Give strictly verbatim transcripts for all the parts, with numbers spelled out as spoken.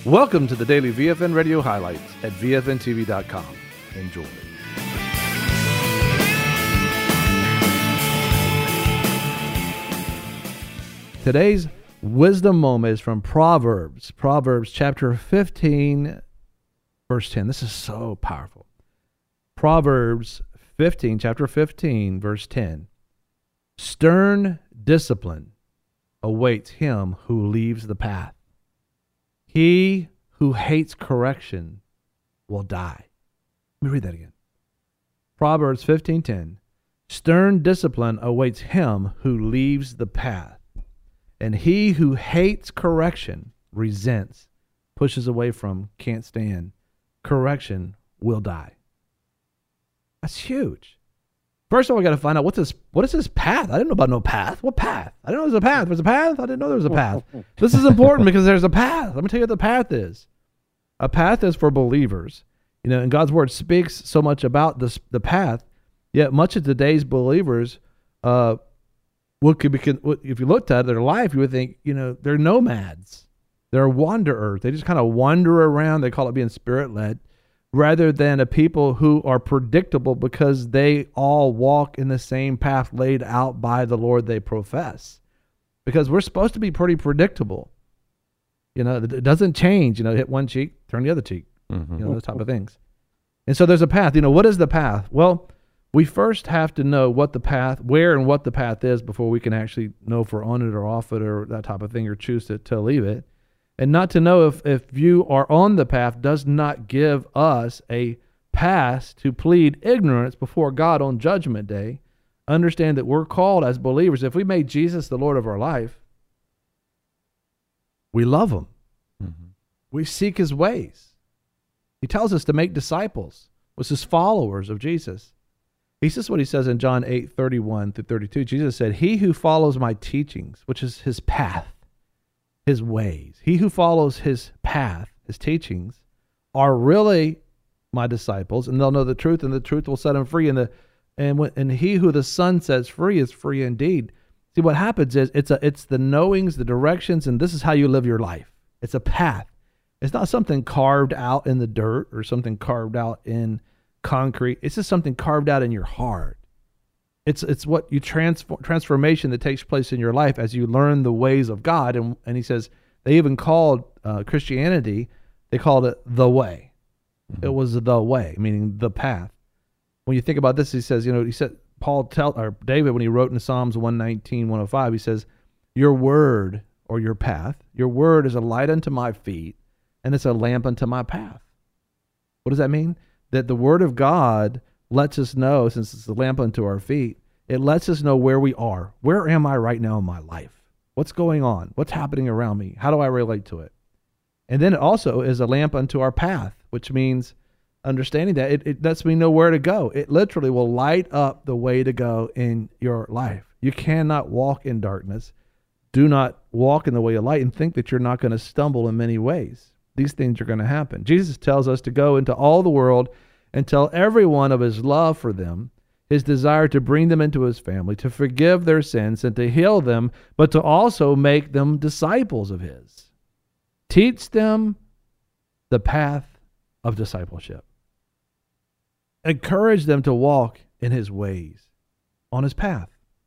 Welcome to the daily V F N Radio highlights at V F N T V dot com. Enjoy. Today's wisdom moment is from Proverbs. Proverbs chapter fifteen, verse ten. This is so powerful. Proverbs fifteen, chapter fifteen, verse ten. Stern discipline awaits him who leaves the path. He who hates correction will die. Let me read that again. Proverbs fifteen ten. Stern discipline awaits him who leaves the path. And he who hates correction, resents, pushes away from, can't stand, correction will die. That's huge. First of all, we got to find out what's this, what is this path? I didn't know about no path. What path? I didn't know there was a path. There's a path? I didn't know there was a path. This is important because there's a path. Let me tell you what the path is. A path is for believers. You know, and God's word speaks so much about this, the path, yet much of today's believers, uh, what could be, if you looked at their life, you would think, you know, they're nomads. They're wanderers. They just kind of wander around. They call it being spirit-led, rather than a people who are predictable because they all walk in the same path laid out by the Lord they profess. Because we're supposed to be pretty predictable. You know, it doesn't change. You know, hit one cheek, turn the other cheek. Mm-hmm. You know, those type of things. And so there's a path. You know, what is the path? Well, we first have to know what the path, where and what the path is before we can actually know if we're on it or off it or that type of thing or choose to, to leave it. And not to know if, if you are on the path does not give us a pass to plead ignorance before God on Judgment Day. Understand that we're called as believers. If we made Jesus the Lord of our life, we love him. Mm-hmm. We seek his ways. He tells us to make disciples, which is followers of Jesus. This is what he says in John eight, thirty-one through thirty-two. Jesus said, he who follows my teachings, which is his path, his ways, he who follows his path, his teachings, are really my disciples, and they'll know the truth, and the truth will set them free. And the and when, and he who the Son sets free is free indeed. See, what happens is it's a it's the knowings, the directions, and this is how you live your life. It's a path. It's not something carved out in the dirt or something carved out in concrete. It's just something carved out in your heart. It's it's what you transform transformation that takes place in your life as you learn the ways of God. And and he says they even called uh, Christianity, they called it the way. Mm-hmm. It was the way, meaning the path. When you think about this, he says, you know, he said Paul tell or David when he wrote in Psalms one nineteen, one oh five, he says, your word or your path, your word is a light unto my feet, and it's a lamp unto my path. What does that mean? That the word of God lets us know, since it's a lamp unto our feet, it lets us know where we are. Where am I right now in my life? What's going on? What's happening around me? How do I relate to it? And then it also is a lamp unto our path, which means understanding that it, it lets me know where to go. It literally will light up the way to go in your life. You cannot walk in darkness. Do not walk in the way of light and think that you're not going to stumble in many ways. These things are going to happen. Jesus tells us to go into all the world and tell everyone of his love for them, his desire to bring them into his family, to forgive their sins and to heal them, but to also make them disciples of his. Teach them the path of discipleship. Encourage them to walk in his ways, on his path.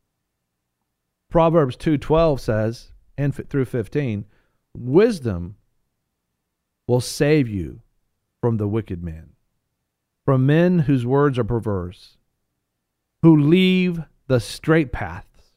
Proverbs two twelve says, and through fifteen, wisdom will save you from the wicked man, from men whose words are perverse, who leave the straight paths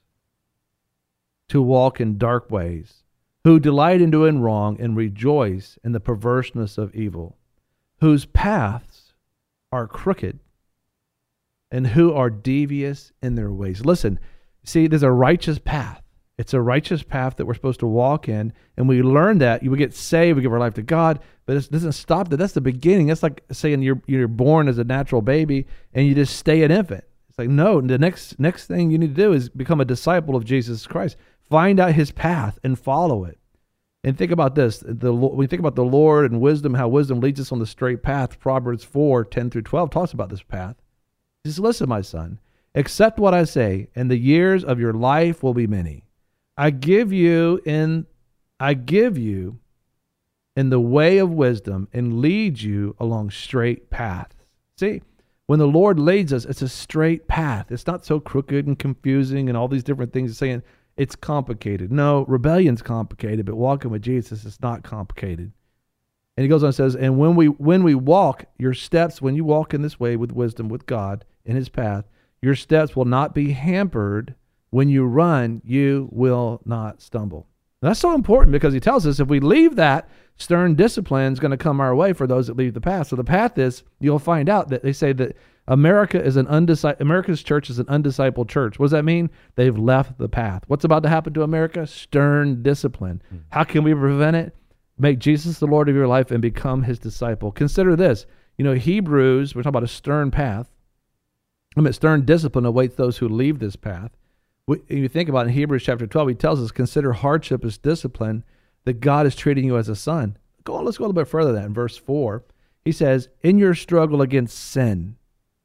to walk in dark ways, who delight in doing wrong and rejoice in the perverseness of evil, whose paths are crooked and who are devious in their ways. Listen, see, there's a righteous path. It's a righteous path that we're supposed to walk in, and we learn that. We get saved, we give our life to God, but it doesn't stop that. That's the beginning. That's like saying you're you're born as a natural baby, and you just stay an infant. It's like, no, the next next thing you need to do is become a disciple of Jesus Christ. Find out his path and follow it. And think about this. The, when we think about the Lord and wisdom, how wisdom leads us on the straight path, Proverbs four, ten through twelve talks about this path. He says, listen, my son, accept what I say, and the years of your life will be many. I give you in, I give you in the way of wisdom and lead you along straight paths. See, when the Lord leads us, it's a straight path. It's not so crooked and confusing and all these different things. It's saying it's complicated. No, rebellion's complicated, but walking with Jesus is not complicated. And he goes on and says, and when we when we walk, your steps, when you walk in this way with wisdom, with God, in his path, your steps will not be hampered. When you run, you will not stumble. That's so important because he tells us if we leave that, stern discipline is going to come our way for those that leave the path. So the path is, you'll find out that they say that America is an undiscipled, America's church is an undiscipled church. What does that mean? They've left the path. What's about to happen to America? Stern discipline. Mm-hmm. How can we prevent it? Make Jesus the Lord of your life and become his disciple. Consider this. You know, Hebrews, we're talking about a stern path. I mean, stern discipline awaits those who leave this path. If you think about it, in Hebrews chapter twelve, he tells us, consider hardship as discipline, that God is treating you as a son. Go on, let's go a little bit further than that. In verse four, he says, in your struggle against sin,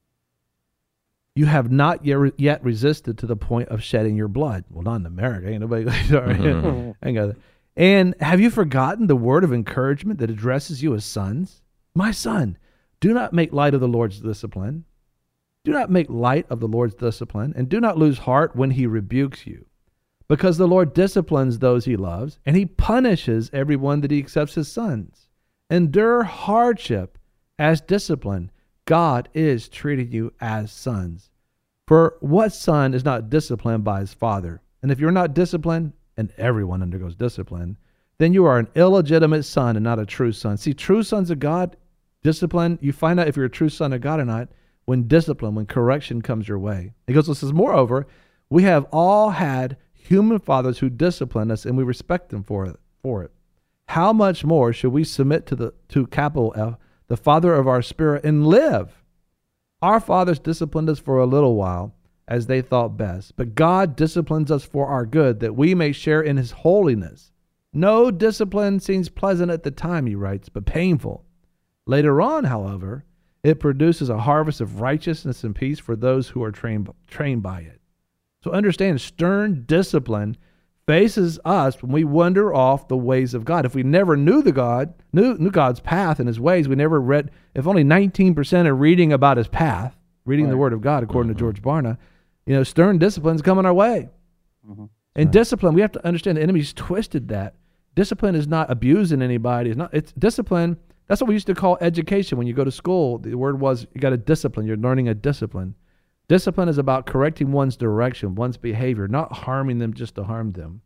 you have not yet resisted to the point of shedding your blood. Well, not in America. Ain't nobody. Sorry. Mm-hmm. Ain't got that. And have you forgotten the word of encouragement that addresses you as sons? My son, do not make light of the Lord's discipline. Do not make light of the Lord's discipline, and do not lose heart when he rebukes you. Because the Lord disciplines those he loves, and he punishes everyone that he accepts as sons. Endure hardship as discipline. God is treating you as sons. For what son is not disciplined by his father? And if you're not disciplined, and everyone undergoes discipline, then you are an illegitimate son and not a true son. See, true sons of God, discipline, you find out if you're a true son of God or not when discipline, when correction comes your way. He goes, this is moreover, we have all had human fathers who discipline us, and we respect them for it. For it. How much more should we submit to the to capital F, the Father of our spirit, and live? Our fathers disciplined us for a little while, as they thought best, but God disciplines us for our good, that we may share in his holiness. No discipline seems pleasant at the time, he writes, but painful. Later on, however, it produces a harvest of righteousness and peace for those who are trained trained by it. So understand, stern discipline faces us when we wander off the ways of God. If we never knew the God, knew, knew God's path and his ways, we never read, if only nineteen percent are reading about his path, reading right. the word of God, according mm-hmm. to George Barna, you know, stern discipline's coming our way. Mm-hmm. And right. discipline, we have to understand the enemy's twisted that. Discipline is not abusing anybody. It's not, it's discipline. That's what we used to call education. When you go to school, the word was you got a discipline. You're learning a discipline. Discipline is about correcting one's direction, one's behavior, not harming them just to harm them.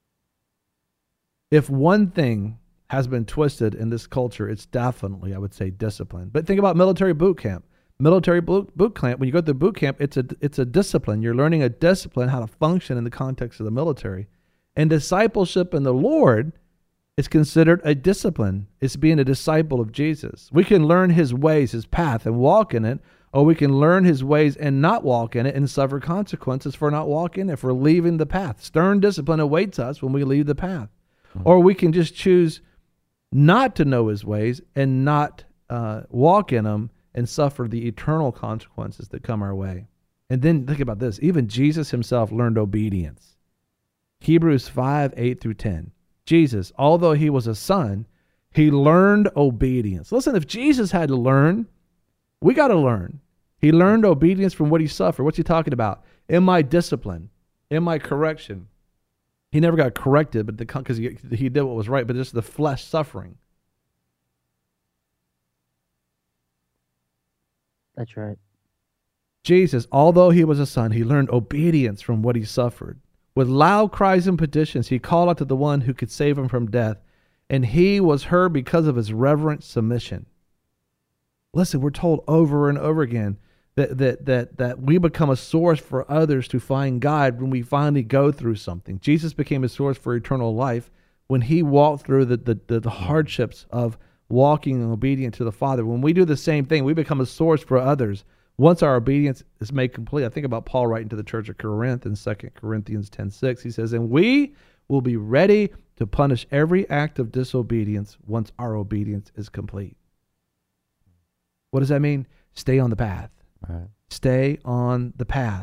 If one thing has been twisted in this culture, it's definitely, I would say, discipline. But think about military boot camp. Military boot, boot camp, when you go to boot camp, it's a, it's a discipline. You're learning a discipline, how to function in the context of the military. And discipleship in the Lord is considered a discipline. It's being a disciple of Jesus. We can learn his ways, his path, and walk in it, or we can learn his ways and not walk in it and suffer consequences for not walking it, for leaving the path. Stern discipline awaits us when we leave the path. Mm-hmm. Or we can just choose not to know his ways and not uh, walk in them and suffer the eternal consequences that come our way. And then think about this. Even Jesus himself learned obedience. Hebrews five, eight through ten. Jesus, although he was a son, he learned obedience. Listen, if Jesus had to learn, we got to learn. He learned obedience from what he suffered. What's he talking about? In my discipline, in my correction. He never got corrected, but because he, he did what was right, but just the flesh suffering. That's right. Jesus, although he was a son, he learned obedience from what he suffered. With loud cries and petitions, he called out to the one who could save him from death, and he was heard because of his reverent submission. Listen, we're told over and over again that that that that we become a source for others to find God when we finally go through something. Jesus became a source for eternal life when he walked through the the, the, the hardships of walking and obedient to the Father. When we do the same thing, we become a source for others. Once our obedience is made complete, I think about Paul writing to the church of Corinth in Second Corinthians ten six. He says, and we will be ready to punish every act of disobedience once our obedience is complete. What does that mean? Stay on the path. Right. Stay on the path.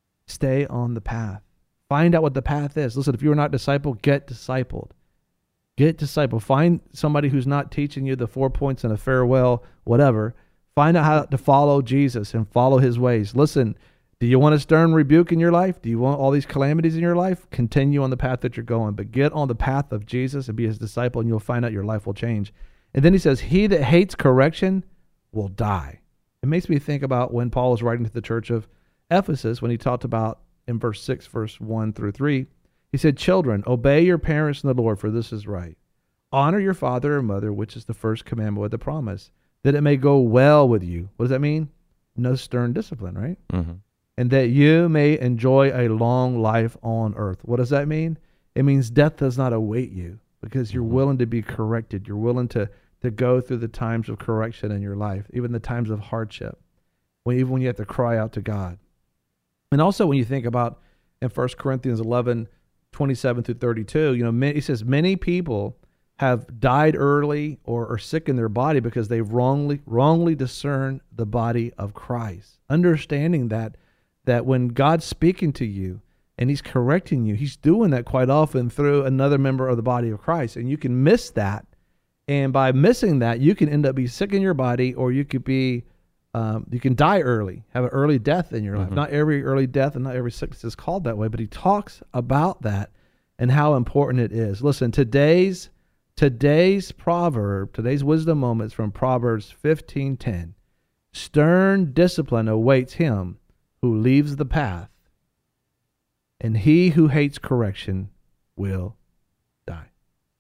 Stay on the path. Find out what the path is. Listen, if you are not discipled, get discipled. Get disciple. Find somebody who's not teaching you the four points and a farewell, whatever. Find out how to follow Jesus and follow his ways. Listen, do you want a stern rebuke in your life? Do you want all these calamities in your life? Continue on the path that you're going, but get on the path of Jesus and be his disciple, and you'll find out your life will change. And then he says, he that hates correction will die. It makes me think about when Paul was writing to the church of Ephesus, when he talked about in verse six, verse one through three, he said, children, obey your parents in the Lord, for this is right. Honor your father and mother, which is the first commandment with the promise, that it may go well with you. What does that mean? No stern discipline, right? Mm-hmm. And that you may enjoy a long life on earth. What does that mean? It means death does not await you because you're Mm-hmm. willing to be corrected. You're willing to, to go through the times of correction in your life, even the times of hardship, when, even when you have to cry out to God. And also when you think about in First Corinthians eleven, twenty-seven through thirty-two, you know, many, he says, many people have died early or are sick in their body because they wrongly wrongly discern the body of Christ. Understanding that that when God's speaking to you and he's correcting you, he's doing that quite often through another member of the body of Christ. And you can miss that. And by missing that, you can end up being sick in your body, or you could be, um, you can die early, have an early death in your life. Mm-hmm. Not every early death and not every sickness is called that way, but he talks about that and how important it is. Listen, today's Today's proverb, today's wisdom moments from Proverbs fifteen ten. Stern discipline awaits him who leaves the path, and he who hates correction will die.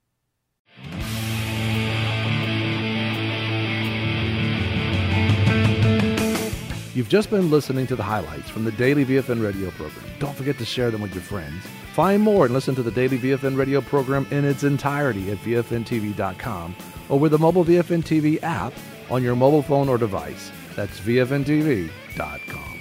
You've just been listening to the highlights from the Daily V F N radio program. Don't forget to share them with your friends. Find more and listen to the Daily V F N radio program in its entirety at V F N T V dot com or with the mobile V F N T V app on your mobile phone or device. That's V F N T V dot com.